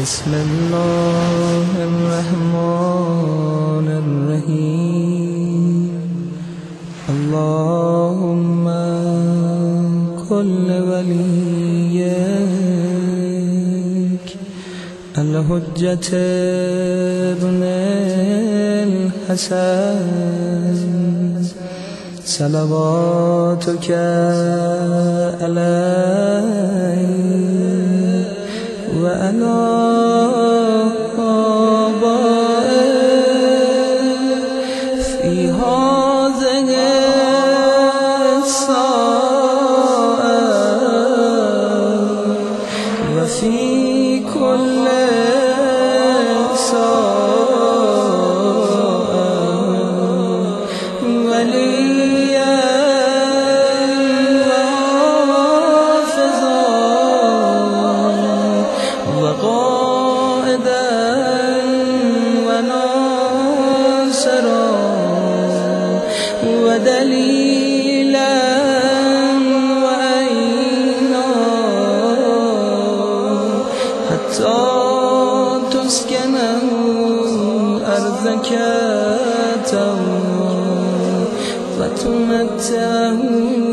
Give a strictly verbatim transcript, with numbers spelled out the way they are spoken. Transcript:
بسم الله الرحمن الرحیم. اللهم كل وليك الحجة ابن الحسن صلواتك عليه وعلى آبائه في هذه الساعة وفي كل ساعة وليا وحافظا وقائدا وناصرا ودليلا وعينا حتى تسكنه أرضك وتمتعه